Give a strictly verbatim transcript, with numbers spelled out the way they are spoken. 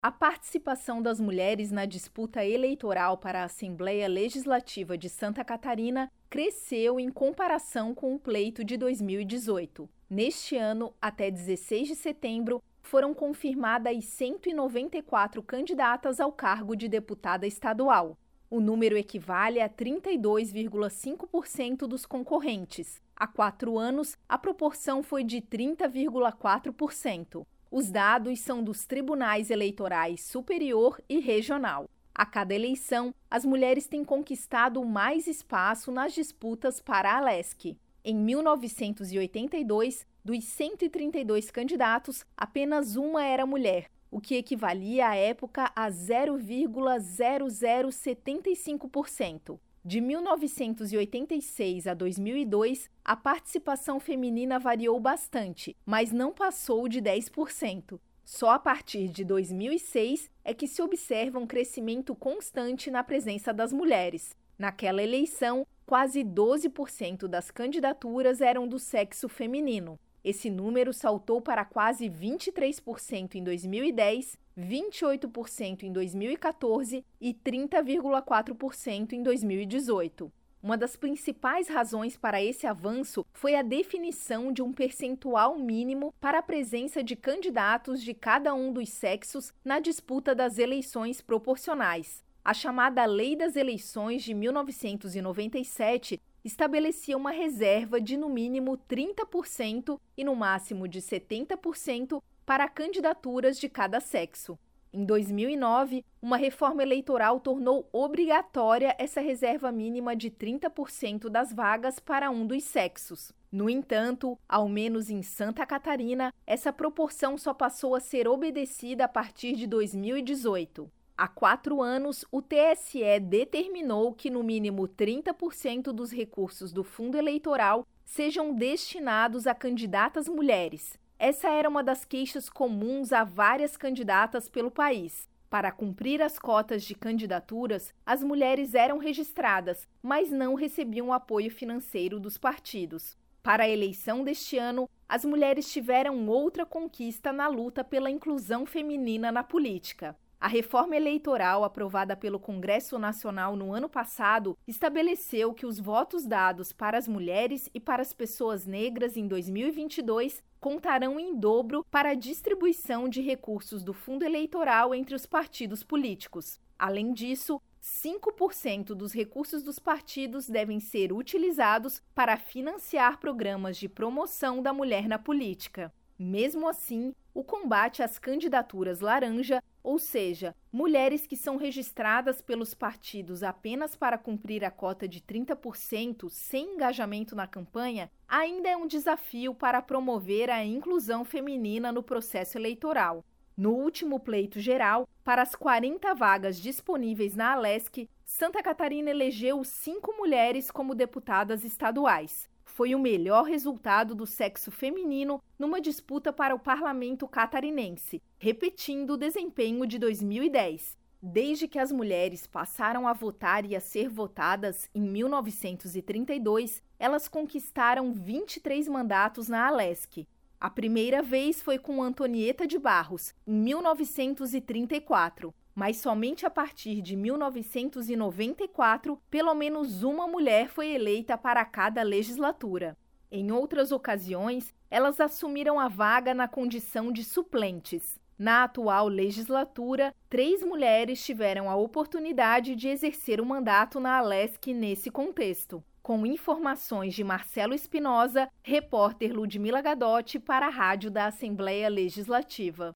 A participação das mulheres na disputa eleitoral para a Assembleia Legislativa de Santa Catarina cresceu em comparação com o pleito de dois mil e dezoito. Neste ano, até dezesseis de setembro, foram confirmadas cento e noventa e quatro candidatas ao cargo de deputada estadual. O número equivale a trinta e dois vírgula cinco por cento dos concorrentes. Há quatro anos, a proporção foi de trinta vírgula quatro por cento. Os dados são dos tribunais eleitorais superior e regional. A cada eleição, as mulheres têm conquistado mais espaço nas disputas para a LESC. Em mil novecentos e oitenta e dois, dos cento e trinta e dois candidatos, apenas uma era mulher, o que equivalia à época a zero vírgula zero zero setenta e cinco por cento. De mil novecentos e oitenta e seis a dois mil e dois, a participação feminina variou bastante, mas não passou de dez por cento. Só a partir de dois mil e seis é que se observa um crescimento constante na presença das mulheres. Naquela eleição, quase doze por cento das candidaturas eram do sexo feminino. Esse número saltou para quase vinte e três por cento em dois mil e dez, vinte e oito por cento em dois mil e quatorze e trinta vírgula quatro por cento em dois mil e dezoito. Uma das principais razões para esse avanço foi a definição de um percentual mínimo para a presença de candidatos de cada um dos sexos na disputa das eleições proporcionais. A chamada Lei das Eleições de mil novecentos e noventa e sete estabelecia uma reserva de no mínimo trinta por cento e no máximo de setenta por cento para candidaturas de cada sexo. Em dois mil e nove, uma reforma eleitoral tornou obrigatória essa reserva mínima de trinta por cento das vagas para um dos sexos. No entanto, ao menos em Santa Catarina, essa proporção só passou a ser obedecida a partir de dois mil e dezoito. Há quatro anos, o T S E determinou que no mínimo trinta por cento dos recursos do fundo eleitoral sejam destinados a candidatas mulheres. Essa era uma das queixas comuns a várias candidatas pelo país. Para cumprir as cotas de candidaturas, as mulheres eram registradas, mas não recebiam apoio financeiro dos partidos. Para a eleição deste ano, as mulheres tiveram outra conquista na luta pela inclusão feminina na política. A reforma eleitoral aprovada pelo Congresso Nacional no ano passado estabeleceu que os votos dados para as mulheres e para as pessoas negras em dois mil e vinte e dois contarão em dobro para a distribuição de recursos do fundo eleitoral entre os partidos políticos. Além disso, cinco por cento dos recursos dos partidos devem ser utilizados para financiar programas de promoção da mulher na política. Mesmo assim, o combate às candidaturas laranja, ou seja, mulheres que são registradas pelos partidos apenas para cumprir a cota de trinta por cento sem engajamento na campanha, ainda é um desafio para promover a inclusão feminina no processo eleitoral. No último pleito geral, para as quarenta vagas disponíveis na ALESC, Santa Catarina elegeu cinco mulheres como deputadas estaduais. Foi o melhor resultado do sexo feminino numa disputa para o parlamento catarinense, repetindo o desempenho de dois mil e dez. Desde que as mulheres passaram a votar e a ser votadas em mil novecentos e trinta e dois, elas conquistaram vinte e três mandatos na ALESC. A primeira vez foi com Antonieta de Barros, em mil novecentos e trinta e quatro. Mas somente a partir de mil novecentos e noventa e quatro, pelo menos uma mulher foi eleita para cada legislatura. Em outras ocasiões, elas assumiram a vaga na condição de suplentes. Na atual legislatura, três mulheres tiveram a oportunidade de exercer o mandato na ALESC nesse contexto. Com informações de Marcelo Espinosa, repórter Ludmila Gadotti para a Rádio da Assembleia Legislativa.